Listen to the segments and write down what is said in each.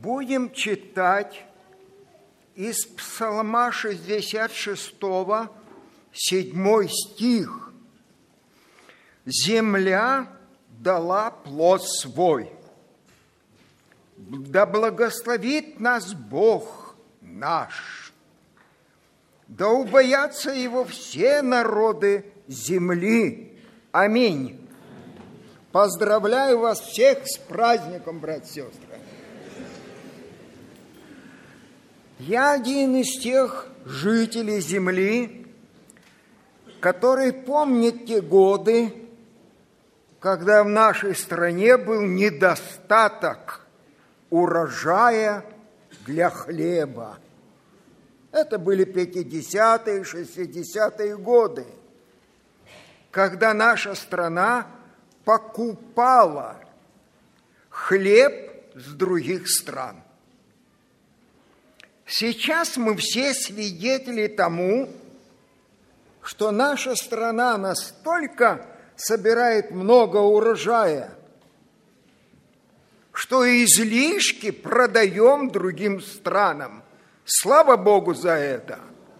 Будем читать из Псалма 66, 7 стих. «Земля дала плод свой. Да благословит нас Бог наш. Да убоятся Его все народы земли. Аминь». Поздравляю вас всех с праздником, братья и сестры. Я один из тех жителей земли, который помнит те годы, когда в нашей стране был недостаток урожая для хлеба. Это были 50-е, 60-е годы, когда наша страна покупала хлеб с других стран. Сейчас мы все свидетели тому, что наша страна настолько собирает много урожая, что излишки продаем другим странам. Слава Богу за это.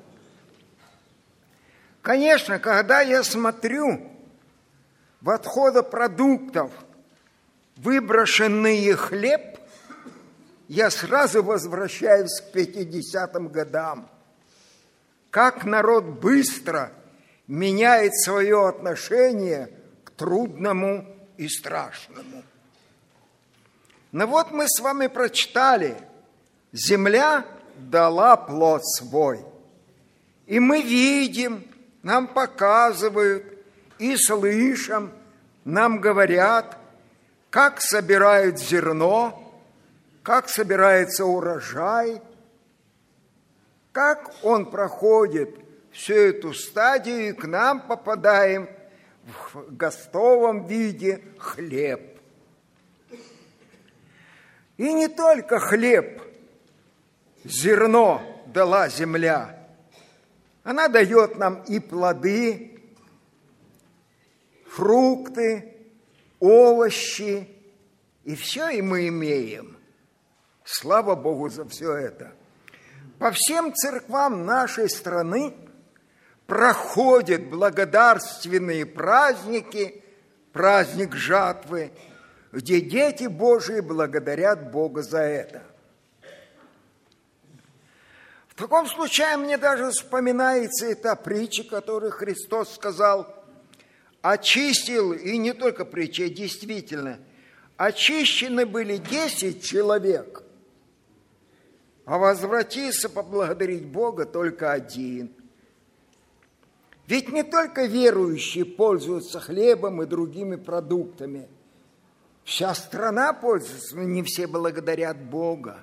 Конечно, когда я смотрю в отходопродуктов выброшенный хлеб, я сразу возвращаюсь к 50-м годам. Как народ быстро меняет свое отношение к трудному и страшному. Но вот мы с вами прочитали: земля дала плод свой. И мы видим, нам показывают и слышим, нам говорят, как собирают зерно, как собирается урожай, как он проходит всю эту стадию, и к нам попадаем в готовом виде хлеб. И не только хлеб, зерно дала земля, она дает нам и плоды, фрукты, овощи, и все и мы имеем. Слава Богу за все это. По всем церквам нашей страны проходят благодарственные праздники, праздник жатвы, где дети Божии благодарят Бога за это. В таком случае мне даже вспоминается эта притча, которую Христос сказал: очистил, и не только притча, действительно, очищены были 10 человек, а возвратился поблагодарить Бога только 1. Ведь не только верующие пользуются хлебом и другими продуктами. Вся страна пользуется, но не все благодарят Бога.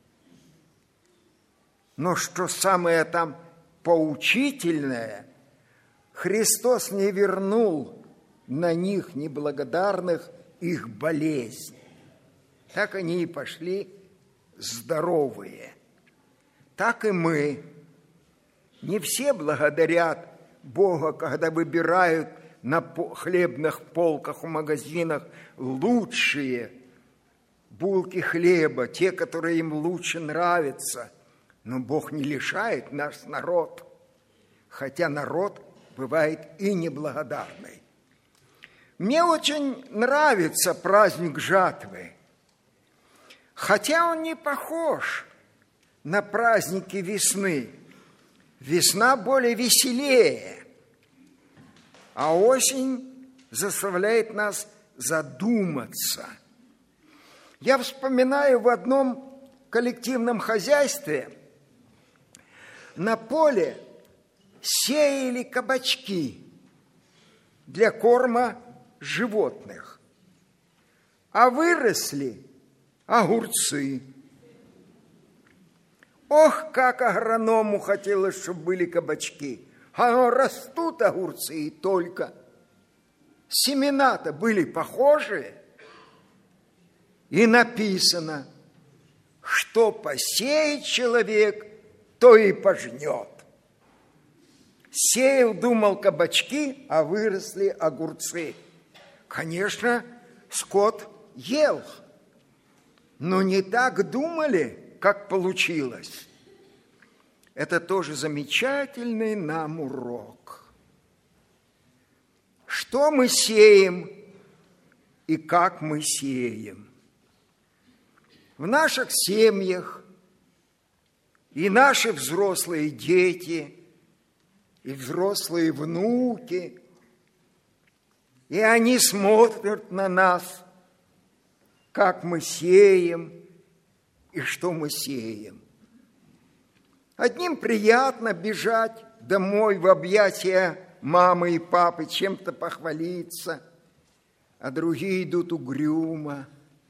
Но что самое там поучительное, Христос не вернул на них неблагодарных их болезнь. Так они и пошли здоровые. Так и мы. Не все благодарят Бога, когда выбирают на хлебных полках в магазинах лучшие булки хлеба, те, которые им лучше нравятся. Но Бог не лишает наш народ, хотя народ бывает и неблагодарный. Мне очень нравится праздник жатвы, хотя он не похож на праздники весны. Весна более веселее, а осень заставляет нас задуматься. Я вспоминаю, в одном коллективном хозяйстве на поле сеяли кабачки для корма животных, а выросли огурцы. Ох, как агроному хотелось, чтобы были кабачки. А растут огурцы и только. Семена-то были похожие. И написано, что посеет человек, то и пожнет. Сеял, думал, кабачки, а выросли огурцы. Конечно, скот ел. но не так думали, как получилось. Это тоже замечательный нам урок. Что мы сеем и как мы сеем. В наших семьях и наши взрослые дети, и взрослые внуки, и они смотрят на нас, как мы сеем и что мы сеем. Одним приятно бежать домой в объятия мамы и папы, чем-то похвалиться, а другие идут угрюмо,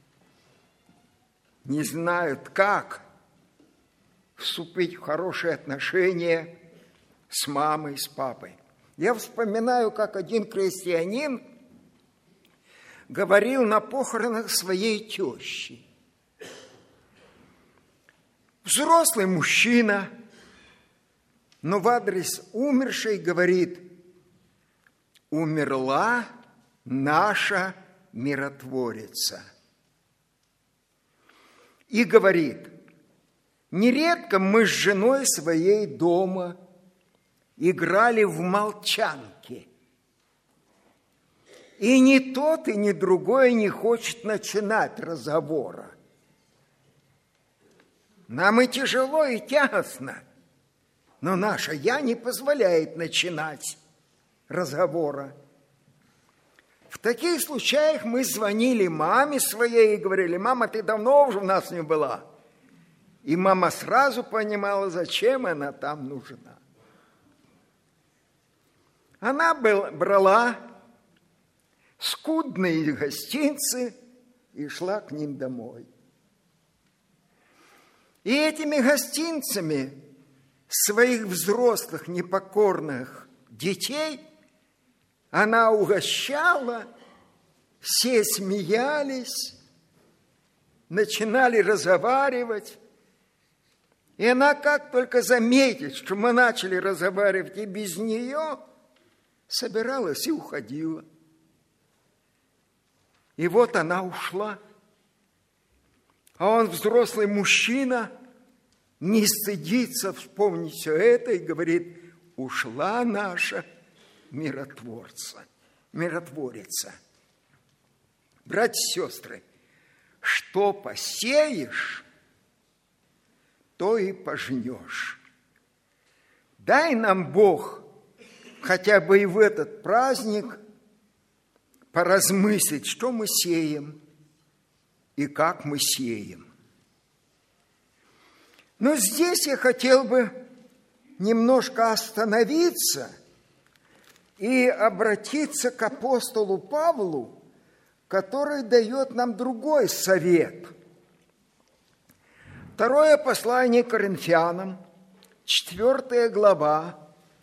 не знают, как вступить в хорошие отношения с мамой, с папой. Я вспоминаю, как один крестьянин говорил на похоронах своей тещи. Взрослый мужчина, но в адрес умершей говорит: «Умерла наша миротворица». И говорит: «Нередко мы с женой своей дома играли в молчанки, и ни тот, и ни другой не хочет начинать разговора. Нам и тяжело, и тягостно, но наша «я» не позволяет начинать разговора. В таких случаях мы звонили маме своей и говорили: «Мама, ты давно уже у нас не была». И мама сразу понимала, зачем она там нужна. Она брала скудные гостинцы и шла к ним домой. И этими гостинцами своих взрослых непокорных детей она угощала, все смеялись, начинали разговаривать. И она, как только заметит, что мы начали разговаривать и без нее, собиралась и уходила. И вот она ушла. А он, взрослый мужчина, не стыдится вспомнить все это и говорит: ушла наша миротворица. Братья и сестры, что посеешь, то и пожнешь. Дай нам Бог хотя бы и в этот праздник поразмыслить, что мы сеем и как мы сеем. Но здесь я хотел бы немножко остановиться и обратиться к апостолу Павлу, который дает нам другой совет. Второе послание Коринфянам, 4 глава,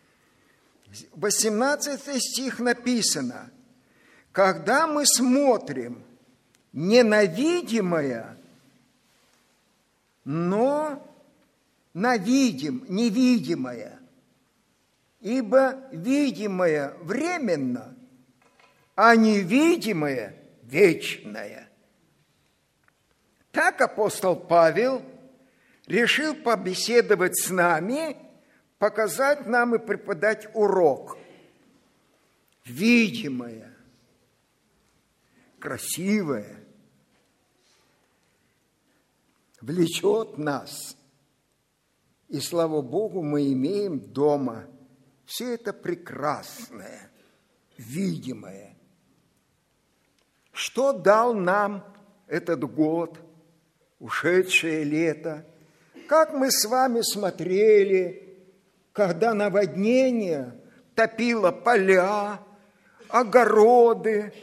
18 стих написано: «Когда мы смотрим не на видимое, но на невидимое, ибо видимое временно, а невидимое вечное». Так апостол Павел решил побеседовать с нами, показать нам и преподать урок. Видимое, красивое влечет нас. И, слава Богу, мы имеем дома все это прекрасное, видимое. Что дал нам этот год, ушедшее лето? Как мы с вами смотрели, когда наводнение топило поля, огороды,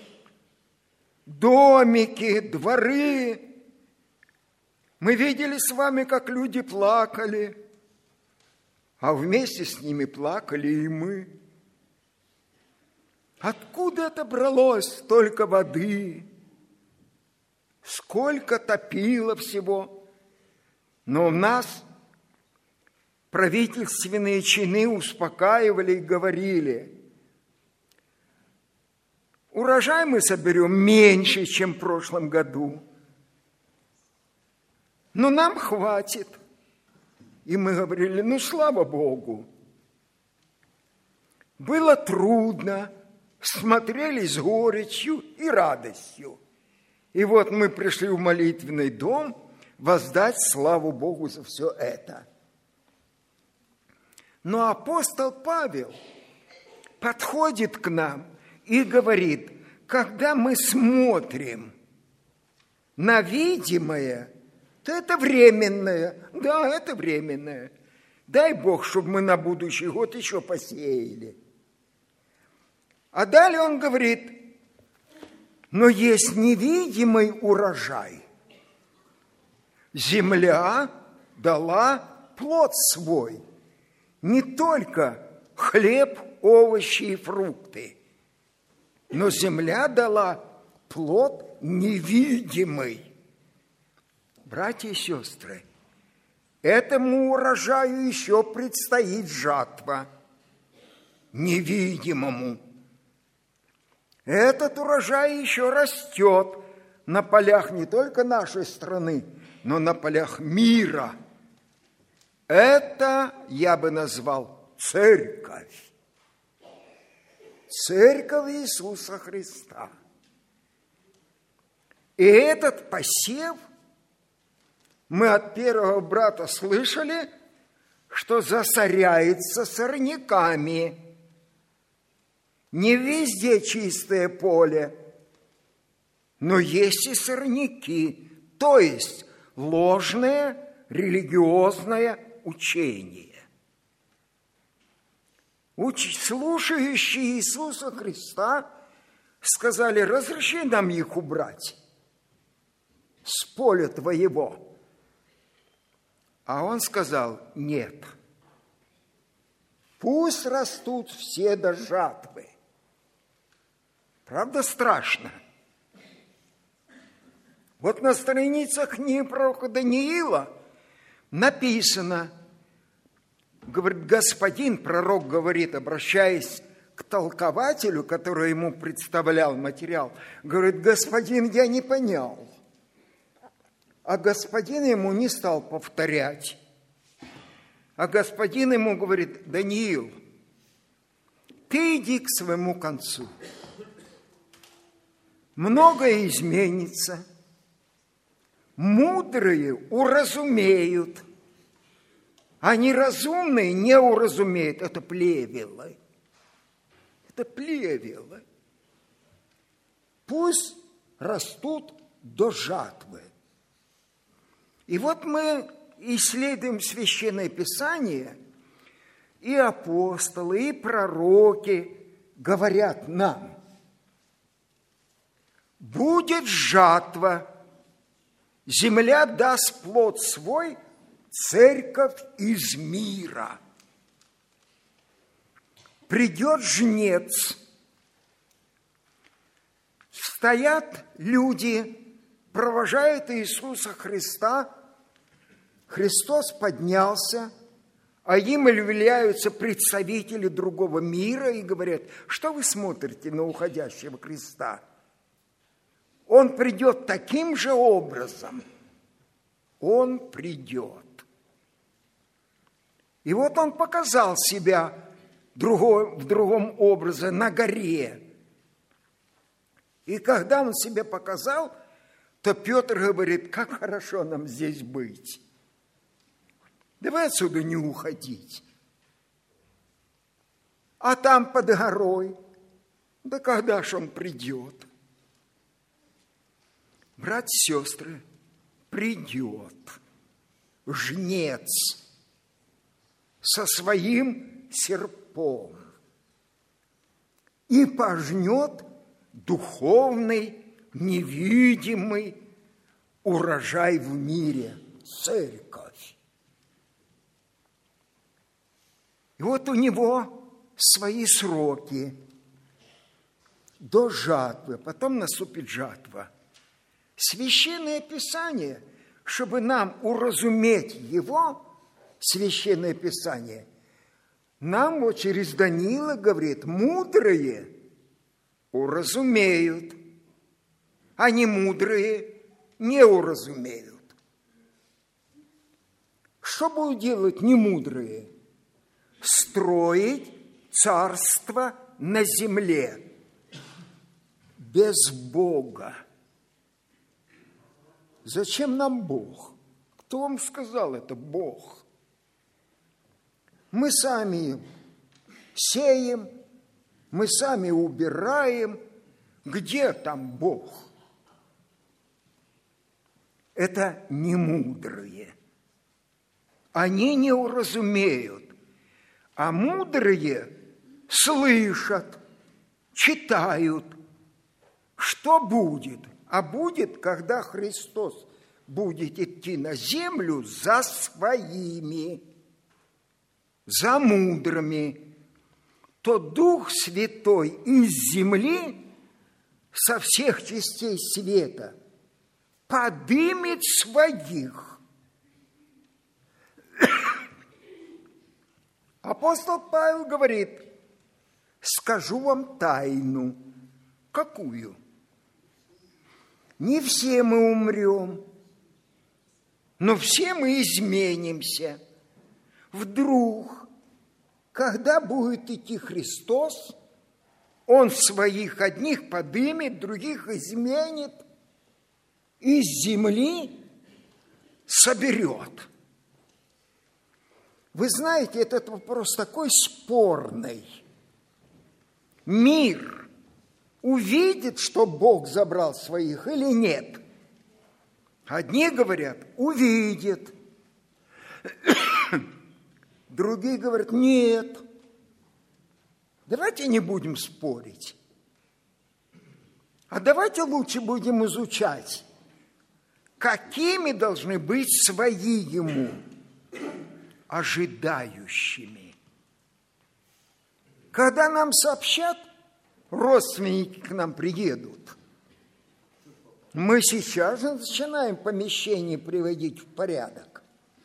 домики, дворы. Мы видели с вами, как люди плакали, а вместе с ними плакали и мы. Откуда это бралось столько воды? Сколько топило всего? Но нас правительственные чины успокаивали и говорили: урожай мы соберем меньше, чем в прошлом году, но нам хватит. И мы говорили, ну, слава Богу. Было трудно, смотрели с горечью и радостью. И вот мы пришли в молитвенный дом воздать славу Богу за все это. Но апостол Павел подходит к нам и говорит, когда мы смотрим на видимое, то это временное. Да, это временное. Дай Бог, чтобы мы на будущий год еще посеяли. А далее он говорит, но есть невидимый урожай. Земля дала плод свой. Не только хлеб, овощи и фрукты, но земля дала плод невидимый. Братья и сестры, этому урожаю еще предстоит жатва, невидимому. Этот урожай еще растет на полях не только нашей страны, но на полях мира. Это я бы назвал церковь. Церковь Иисуса Христа. И этот посев мы от первого брата слышали, что засоряется сорняками. Не везде чистое поле, но есть и сорняки, то есть ложное религиозное учение. Слушающие Иисуса Христа сказали, разреши нам их убрать с поля твоего. А он сказал, нет, пусть растут все до жатвы. Правда, страшно. Вот на страницах книги пророка Даниила написано, говорит, господин, пророк говорит, обращаясь к толкователю, который ему представлял материал, говорит, господин, я не понял. А господин ему не стал повторять. А господин ему говорит, Даниил, ты иди к своему концу. Многое изменится. Мудрые уразумеют, а неразумные не уразумеют. Это плевелы. Это плевелы. Пусть растут до жатвы. И вот мы исследуем Священное Писание, и апостолы, и пророки говорят нам, будет жатва, земля даст плод свой, церковь из мира. Придет жнец, стоят люди, провожают Иисуса Христа, Христос поднялся, а им являются представители другого мира и говорят, что вы смотрите на уходящего Христа? Он придет таким же образом. Он придет. И вот он показал себя в другом образе на горе. И когда он себя показал, то Петр говорит, как хорошо нам здесь быть. Давай отсюда не уходить. А там под горой, да когда ж он придет? Братья и сестры, придет жнец со своим серпом и пожнет духовный, невидимый урожай в мире, церковь. И вот у него свои сроки до жатвы, потом наступит жатва. Священное Писание, чтобы нам уразуметь его, Священное Писание, нам вот через Даниила говорит, мудрые уразумеют, а не мудрые не уразумеют. Что будут делать немудрые? Строить царство на земле без Бога. Зачем нам Бог? Кто вам сказал это Бог? Мы сами сеем, мы сами убираем. Где там Бог? Это немудрые. Они не уразумеют, а мудрые слышат, читают, что будет. А будет, когда Христос будет идти на землю за своими, за мудрыми, то Дух Святой из земли, со всех частей света, подымет своих. Апостол Павел говорит: скажу вам тайну. Какую? Не все мы умрем, но все мы изменимся. Вдруг, когда будет идти Христос, Он своих одних подымет, других изменит, из земли соберет. Вы знаете, этот вопрос такой спорный. Мир увидит, что Бог забрал своих или нет? Одни говорят, увидит. Другие говорят, нет. Давайте не будем спорить. А давайте лучше будем изучать, какими должны быть свои Ему, ожидающими. Когда нам сообщат, родственники к нам приедут, мы сейчас же начинаем помещение приводить в порядок.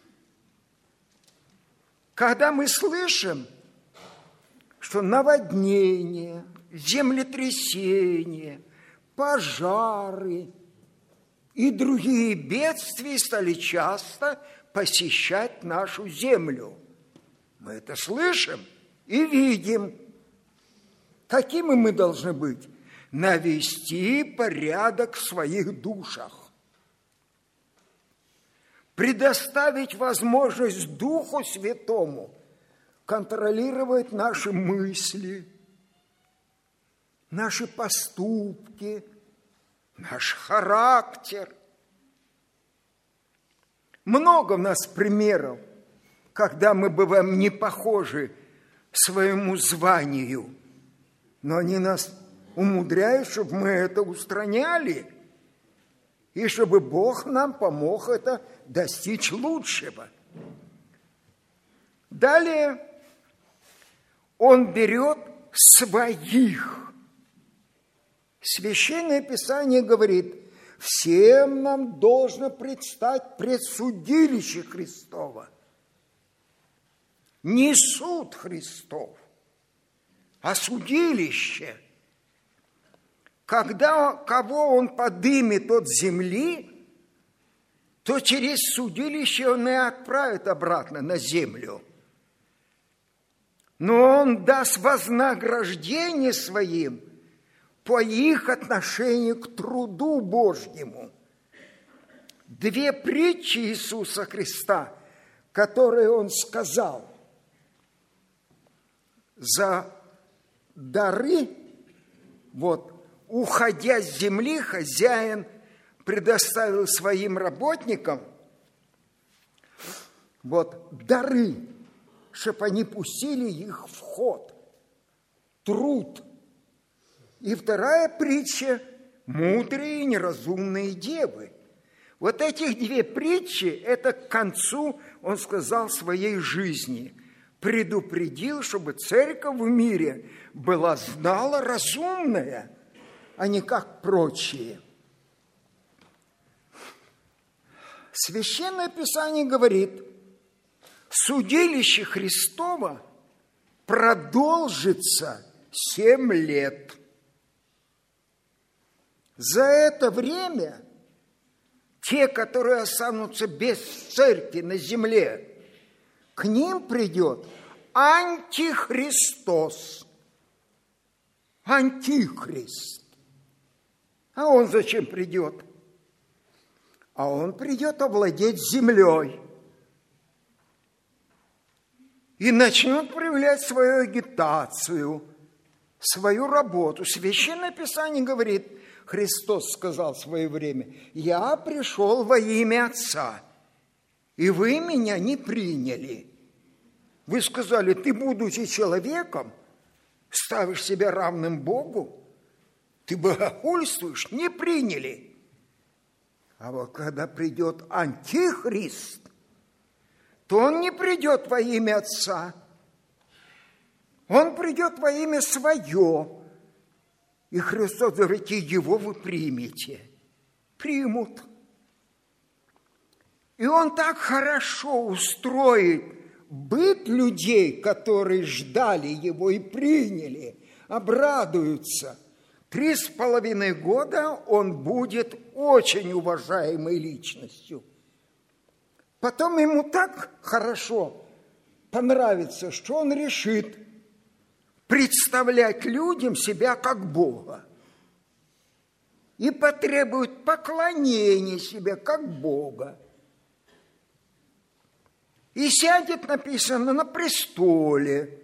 Когда мы слышим, что наводнение, землетрясения, пожары и другие бедствия стали часто посещать нашу землю. Мы это слышим и видим. Какими мы должны быть? Навести порядок в своих душах. Предоставить возможность Духу Святому контролировать наши мысли, наши поступки, наш характер. Много у нас примеров, когда мы бываем не похожи своему званию, но они нас умудряют, чтобы мы это устраняли, и чтобы Бог нам помог это достичь лучшего. Далее Он берет своих. Священное Писание говорит, всем нам должно предстать пред судилище Христово. Не суд Христов, а судилище. Когда кого Он подымет от земли, то через судилище Он и отправит обратно на землю. Но Он даст вознаграждение своим по их отношению к труду Божьему. Две притчи Иисуса Христа, которые Он сказал за дары, уходя с земли, хозяин предоставил своим работникам дары, чтобы они пустили их в ход, труд. И вторая притча – мудрые и неразумные девы. Вот этих две притчи, это к концу Он сказал своей жизни. Предупредил, чтобы церковь в мире была знала разумная, а не как прочие. Священное Писание говорит, судилище Христово продолжится 7 лет. За это время те, которые останутся без церкви на земле, к ним придет антихристос. Антихрист. А он зачем придет? А он придет овладеть землей и начнет проявлять свою агитацию, свою работу. Священное Писание говорит, Христос сказал в свое время: «Я пришел во имя Отца, и вы меня не приняли». Вы сказали: ты, будучи человеком, ставишь себя равным Богу, ты богохульствуешь, не приняли. А вот когда придет антихрист, то он не придет во имя Отца, он придет во имя свое. И Христос говорит: и его вы примете. Примут. И он так хорошо устроит быт людей, которые ждали его и приняли, обрадуются. 3,5 года он будет очень уважаемой личностью. Потом ему так хорошо понравится, что он решит представлять людям себя как Бога и потребует поклонения себе как Бога. И сядет, написано, на престоле.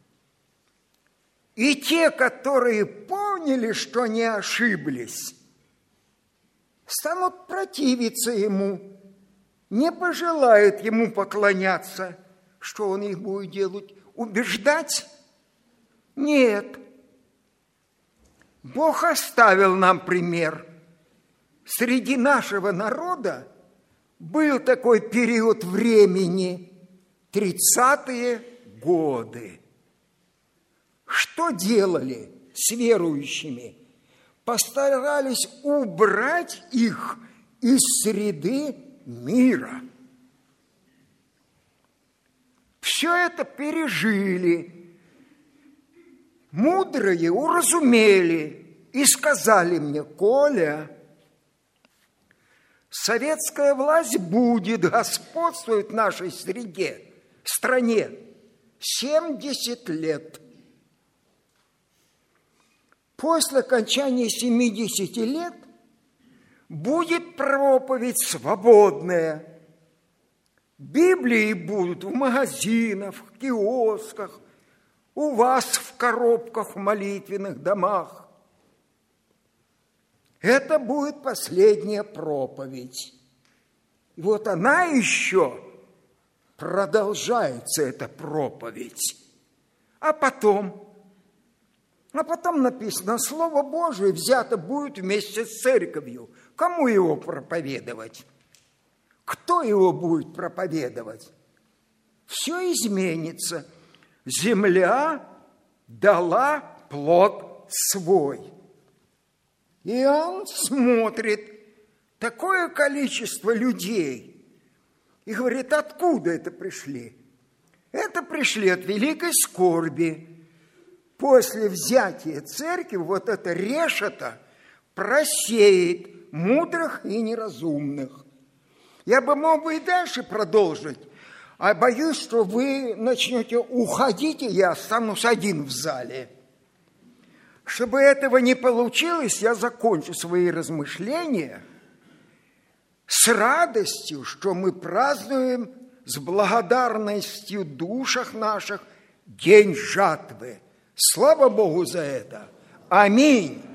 И те, которые поняли, что не ошиблись, станут противиться ему, не пожелают ему поклоняться. Что он их будет делать? Убеждать? Нет. Бог оставил нам пример. Среди нашего народа был такой период времени, 30-е годы. Что делали с верующими? Постарались убрать их из среды мира. Все это пережили. Мудрые уразумели и сказали мне: Коля, советская власть будет господствовать в нашей стране 70 лет. После окончания 70 лет будет проповедь свободная. Библии будут в магазинах, в киосках, у вас в коробках в молитвенных домах. Это будет последняя проповедь. И вот она еще продолжается, эта проповедь. А потом написано: Слово Божие взято будет вместе с церковью. Кому его проповедовать? Кто его будет проповедовать? Все изменится. Земля дала плод свой. И он смотрит такое количество людей и говорит: откуда это пришли? Это пришли от великой скорби. После взятия церкви вот это решето просеет мудрых и неразумных. Я бы мог бы и дальше продолжить, а боюсь, что вы начнете уходить, и я останусь один в зале. Чтобы этого не получилось, я закончу свои размышления с радостью, что мы празднуем с благодарностью в душах наших день жатвы. Слава Богу за это! Аминь!